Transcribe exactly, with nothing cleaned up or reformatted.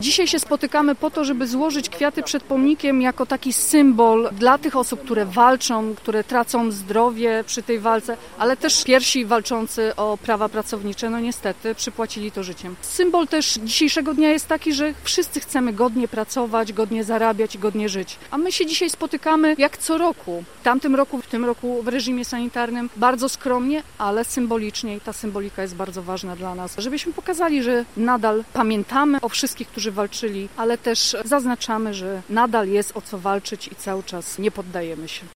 Dzisiaj się spotykamy po to, żeby złożyć kwiaty przed pomnikiem jako taki symbol dla tych osób, które walczą, które tracą zdrowie przy tej walce, ale też pierwsi walczący o prawa pracownicze, no niestety przypłacili to życiem. Symbol też dzisiejszego dnia jest taki, że wszyscy chcemy godnie pracować, godnie zarabiać i godnie żyć. A my się dzisiaj spotykamy jak co roku. W tamtym roku, w tym roku w reżimie sanitarnym bardzo skromnie, ale symbolicznie i ta symbolika jest bardzo ważna dla nas, żebyśmy pokazali, że nadal pamiętamy o wszystkich, którzy walczyli, ale też zaznaczamy, że nadal jest o co walczyć i cały czas nie poddajemy się.